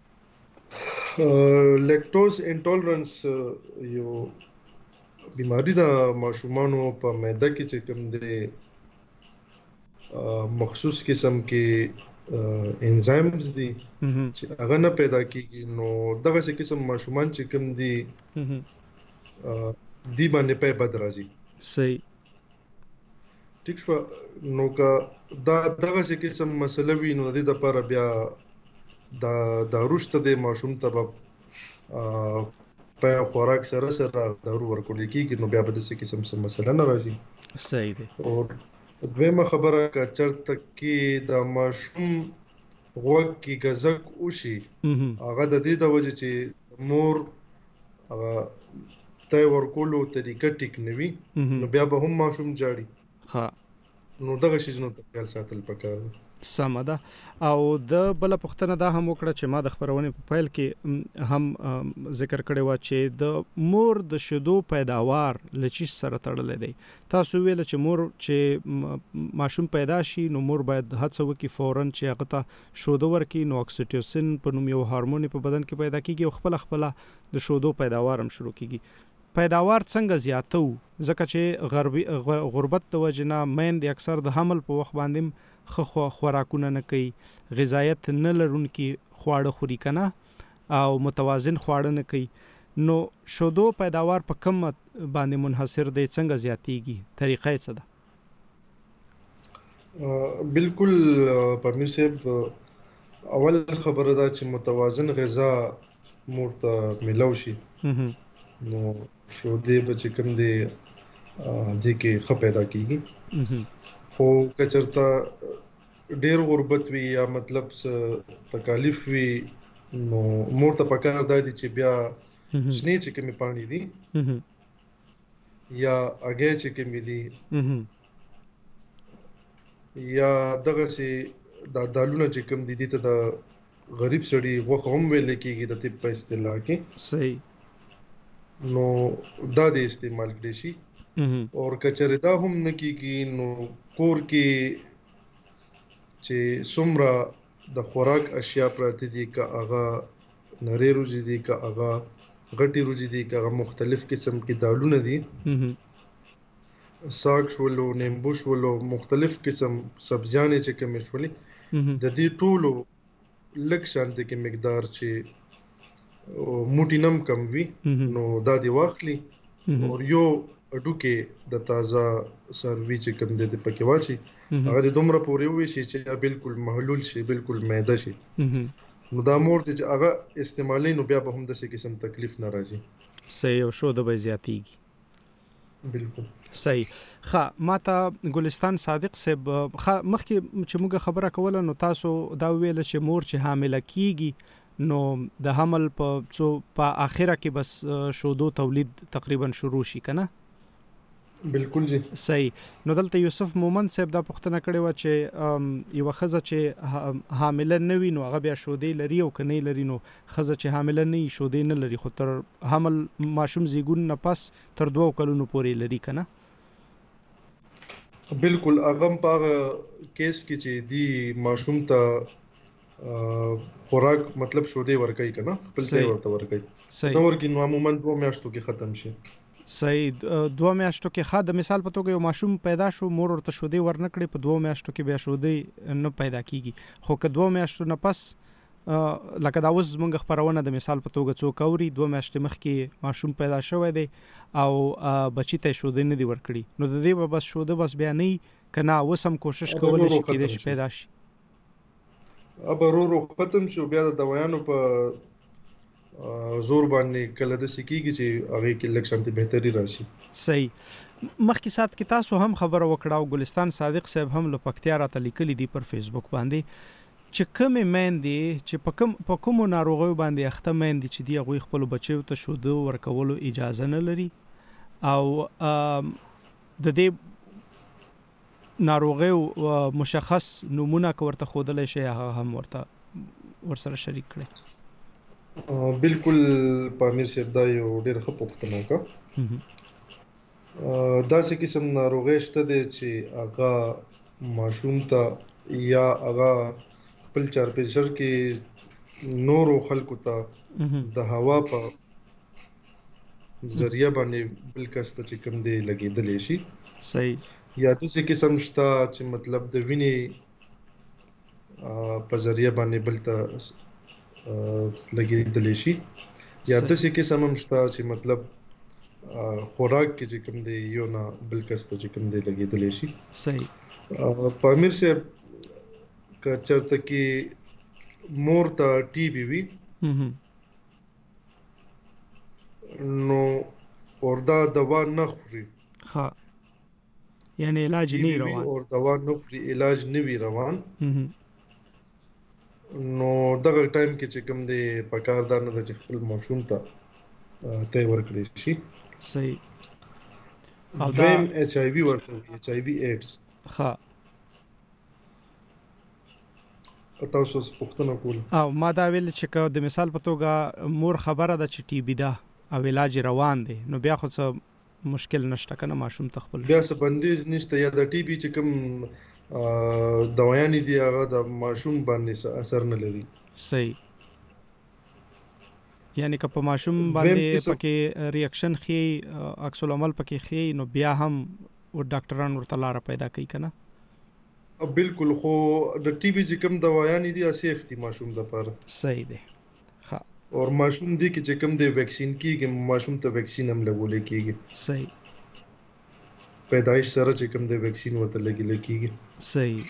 لیکټوز انټولرنس یو بیماری د ماشومانو په معده کې چې کوم دی مخصوص قسم کې انزایمز دي چې هغه نه پیدا کیږي نو دغه څه قسم ماشومان چې کوم دي دی باندې په بد راځي صحیح ټیک شو نو کا دا دغه څه قسم مسله وي نو د دې لپاره بیا دا د روشته د ماشوم ته په خوراک سره سره دارو ورکول کېږي نو بیا به د څه قسم څه مسله نه راځي صحیح دی او دویمه خبره که چرته کې د ماشوم غوږ کې غزک وشي هغه د دې د وجه چې مور هغه ته ورکولو طریقه ټیک نه وي نو بیا به هم ماشوم جاړي ها نو دغه شی نو خیال ساتل پکار سم ده او د بل پښتنه دا هم وکړه چې ما د خبرونه په فایل کې هم ذکر کړی و چې د مور د شیدو پیداوار لچې سره تړلې دی تاسو ویل چې مور چې ماشوم پیدا شي نو مور باید هڅه وکړي فورن چې هغه ته شودو ورکړي نو اکسیټوسین په نوم یو هورمون په بدن کې پیدا کیږي او خپل خپل د شودو پیداوار هم شروع کیږي پیداوار څنګه زیاتو ځکه چې غربي غربت د وجنه مین د اکثر د حمل په وخت باندې خو خوراکونه نه کوي غذایت نه لرونکي خواړه خوري کنه او متوازن خواړه نه کوي نو شودو پیداوار په کم باندې منحصر دی څنګه زیاتیږي طریقې څه ده بالکل پامیر صاحب اول خبره ده چې متوازن غذا مرته ملو شي نو شودې به چې کوم دی د کې خ پیدا کیږي خو کچرتا ډیر غربت وی یا مطلب تکالیف وی نو مور ته پکار دی چې بیا شنه چې کومي پانی دي یا اگې چې کومي دي یا دغه سي د دالونه چې کوم دي ته د غریب سړي وخت هم ویل کېږي د طب په اصطلاح کې صحیح نو دا د استعمال کړی شي او کچره دا هم نه کیږي نو کور کې چې څومره د خوراک اشیاء پراته دي که هغه نری روزي دي که هغه غټي روزي دي که هغه مختلف قسم کې دالونه دي ساګ شولو نیمبو شولو مختلف قسم سبزیانې چې کوم شولې د دې ټولو لږ شانته کې مقدار چې موټی نم کم وي نو دا دی واخلي او یو اډو کې د تازه سروي چې کوم د پکې واچي هغه د دومره پورې وي چې بالکل محلول شي بالکل معده شي نو دا مور چې هغه استعمالي نو بیا به هم د څه قسم تکلیف ناراضي صحیح او شو د به زیاتیږي بالکل صحیح خا ماته ګلستان صادق صاحب مخکې چې موږ خبره کوله نو تاسو دا ویل چې مور چې حامله کیږي نو د حمل په څو په اخره کې بس شودو تولید تقریبا شروع شي کنه بالکل جی صحیح نو دلته یوسف مومن صاحب دا پوښتنه کړې و چې یو خزه چې حامله نه وي نو هغه بیا شودې لري او کني لري نو خزه چې حامله نه وي شودې نه لري خو تر حمل ماشوم زیګون نه پس تر دوه کلونو پورې لري کنه بالکل هغه په کیس کې چې دی ماشوم ته خوراک مطلب شودې ورکړي کنه خپل ځای ورته ورکړي نو ورګي نو عموما دوه میاشتو کې ختم شي صحیح دوه میاشتو کې خا د مثال په توګه یو ماشوم پیدا شو مور ورته شودې ورنکړي په دوه میاشتو کې بیا شودې نه پیدا کیږي خو که دوه میاشتو نه پس لکه دا اوس موږ خبرونه د مثال په توګه څوک اوري دوه میاشتې مخکې ماشوم پیدا شوی دی او بچی ته شودې نه دی ورکړي نو د دې بس شودې بس بیا نه کنا وسم کوشش کول شي چې پیدا شي اب ورو ختم شو بیا د دوايانو په زور باندې کله د سکیږي چې هغه کې لکشنته بهتري راشي صحیح مخکې سات کې تاسو هم خبر وکړاو ګلستان صادق صاحب هم له پکتیا راته لیکلي دي پر فیسبوک باندې چې کومې میندې چې په کوم په کومو ناروغیو باندې اخته میندې چې دی هغوی خپلو بچیو ته شوده ورکولو اجازه نه لري او د دې ناروغیو مشخص نمونه که ورته ښودلی شي هغه هم ورته ورسره شریک کړئ. بالکل پامیر صاحب دا یو ډېره ښه پوښتنه وکړه. داسې قسم ناروغۍ شته دی چې هغه ماشوم ته یا هغه خپل چاپېریال کې نورو خلکو ته د هوا په ذریعہ باندې بل کس ته چې کوم دی لګېدلی شي. صحیح. یا داسې قسم شته چې مطلب د وینې په ذریعہ باندې بل ته لګېدلی شي. یا داسې قسم هم شته چې مطلب خوراک کې چې کوم دی یو نه بل کس ته چې کوم دی لګېدلی شي. صحیح. په امیر صاحب که چېرته کې مور ته ټي بي وي نو وردا دوا نه خوري. ها یعنی علاج نه روان او دوا نه خوري علاج نه وی روان نو دغه ټایم کې چې کوم دی پکار دا نه چې خپل ماشوم ته ته ورکړي شي. صحیح. او دا ایچ آی وی ورته ایچ آی وی ایډز. ها تاسو پوښتنه کول او ما دا ویل چې د مثال په توګه مور خبره ده چې ټي بي ده او علاج روان دی نو بیا خو څه مشکل نشته کنه ماشوم ته خپل بیا څه بندیز نشته. یا د ټي بي چې کوم دوايانې دي هغه د ماشوم باندې اثر نه لري. صحیح. یعنی که په ماشوم باندې پکې ریاکشن خي عکس العمل پکې خي نو بیا هم ډاکټران ورته لار پیدا کوي کنه. بالکل. خو د ټي بي چې کوم دوايانې دي سیف دي ماشوم لپاره. صحیح دی. ها او ماشوم دی چې کوم دی ویکسین کیږي ماشوم ته ویکسین هم لګول کیږي. صحیح. پیدایش سره چې کوم دی ویکسین ورته لګول کیږي. صحیح.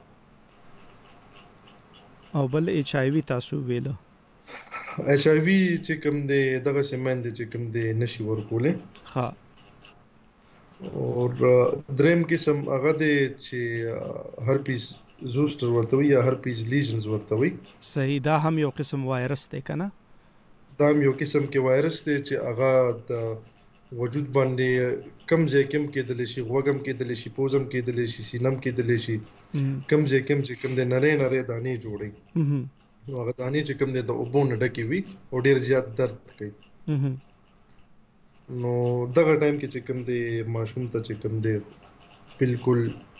او بل ایچ آی وی تاسو ویلو ایچ آی وی چې کوم دی دغه سیمند چې کوم دی نشي ورکولې. ها او دریم قسم هغه دی چې هرپیس زوستر ورته وي یا هرپیس لیژنز ورته وي. صحیح. دا هم یو قسم وایرس دی کنه. دا هم یو قسم کې وایرس دی چې هغه د وجود باندې کم ځای کم کېدلی شي غوږم کېدلی شي پوزم کېدلی شي سینم کېدلی شي کم ځای کم چې کوم دی نری نری دانې جوړي نو هغه دانې چې کوم دی د اوبو نه ډکې وي او ډېر زیات درد کوي. نو دغه ټایم کې چې کوم دی ماشوم ته چې کوم دی بالکل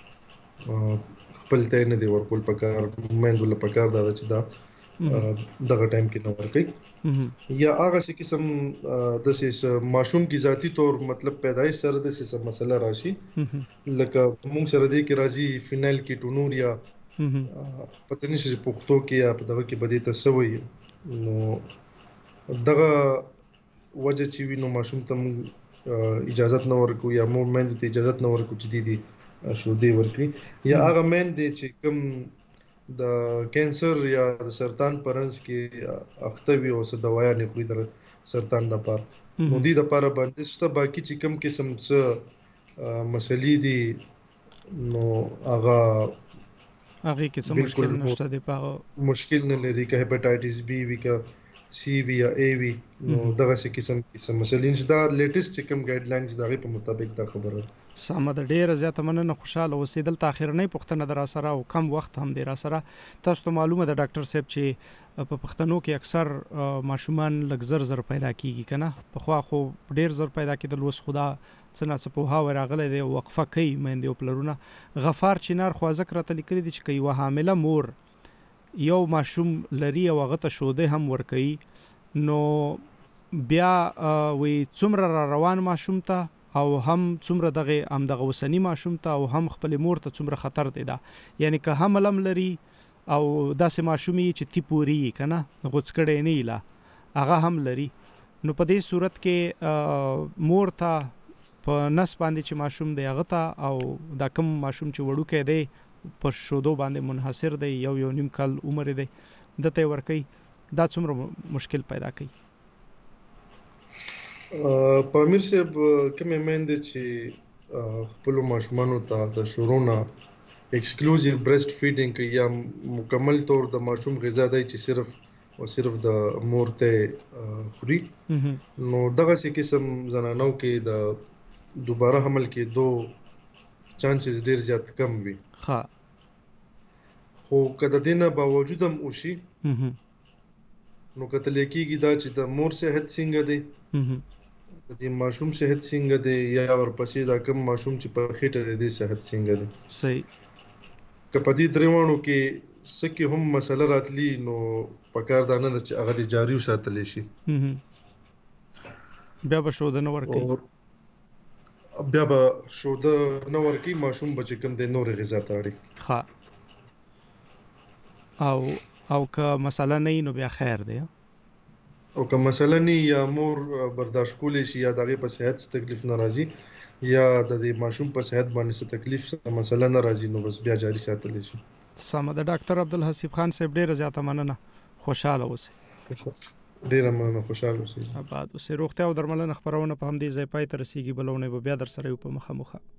خپل ته نه دی ورکول پکار مېندو له پکار دا چې دا دغه ټایم کې نه ورکوي. یا هغه څه قسم د سیس ماشوم کی ذاتی طور مطلب پیدایش سره د سیس مسله راشي لکه موږ سره دی کې راځي فینایل کیټونور یا پته نشي چې پښتو کې یا په دغه کې بدی تسوي نو دغه وجه چې وینو ماشوم ته اجازه نه ورکو یا مور مېند ته اجازه نه ورکو چې دي دي شو دی ورکړي یا هغه مېند چې کوم د کینسر یا د سرطان پرنس کې اخته وي او څه دوايا نه خوري د سرطان لپاره نو دي د لپاره باندې ست باقي چې کوم قسم څه مسلې دي نو هغه هغه کې څه مشکل نشته دی په مشکل نه لري که هپاتایټس بی وی که سی وی یا ای وی نو دغه څه قسم قسم مسلې نشته. دا لیټیسټ چې کوم ګایډلاینز دغه په مطابق دا خبره سمه ده. ډیره زیاته مننه خوشاله اوسېدل. ته اخرنۍ پوښتنه در سره او کم وخت هم دی را سره تاسو ته معلومه ده ډاکټر صاحب چې په پښتنو کې اکثر ماشومان لږ زر زر پیدا کیږي کنه پخوا خو ډیر زر پیدا کېدل اوس خدا څه نه څه پوهه ورغلی دی وقفه کوي میندې او پلرونه. غفار چینار خو ځکه راته لیکلي دي چې که یوه حامله مور یو ماشوم لري او هغه ته شوده هم ورکوي نو بیا وی څومره را روان ماشوم ته او هم څومره دغه هم دغه وسنی ماشوم ته او هم خپل مور ته څومره خطر دی دا یعنی که هم لم لري او داسې ماشومي چې تی پوری کنه غوڅکړې نه ایلا هغه هم لري نو په دې صورت کې مور ته په نس باندې چې ماشوم دی هغه ته او دا کوم ماشوم چې وړوکی دی په شودو باندې منحصر دی یو یو نیم کال عمر دی دته ورکی دا څومره مشکل پیدا کوي. په امیر صاحب کومې مېندې چې خپل ماشومانو ته د شورونا ایکسکلوزیو بریسټ فیډینګ کوي یا مکمل طور د ماشوم غذا دی چې صرف او صرف د مور ته خوري، نو دغه سي قسم زنانو کې د دوباره حمل کې دو چانسز ډیر زیات کم وي. ها خو کله دینه باوجود هم وشي نو کتل کېږي دا چې د مور صحت څنګه دی، د دې ماشوم صحت څنګه دی، یا ورپسې دا کم ماشوم چې په خېټه دی صحت څنګه دی. صحیح. که په دې دریوانو کې سکه هم مسله راتلی نو پکار دا نه چې هغه د جاری وساتل شي. بیا به شو د نو ورکی بیا به شو د نو ورکی ماشوم بچ کم د نور غذا تاړي. ها او او که مسله نه نو بیا خیر دی. او که مسله نه یا مور برداشت کولی شي یا دغه په صحت تکلیف ناراضي یا د دې ماشوم په صحت باندې څه تکلیف څه مسله ناراضي نو بس بیا جاری ساتل شي. سم د ډاکټر عبدالحسیب خان صاحب ډیره زیاته مننه. خوشاله اوسئ. ډیره مننه. خوشاله اوسئ. آباد اوسئ. روغتیا او درملنه خبرونه په همدې ځای پای ته رسیږي. بلونه به بیا در سره یو په مخه مخه.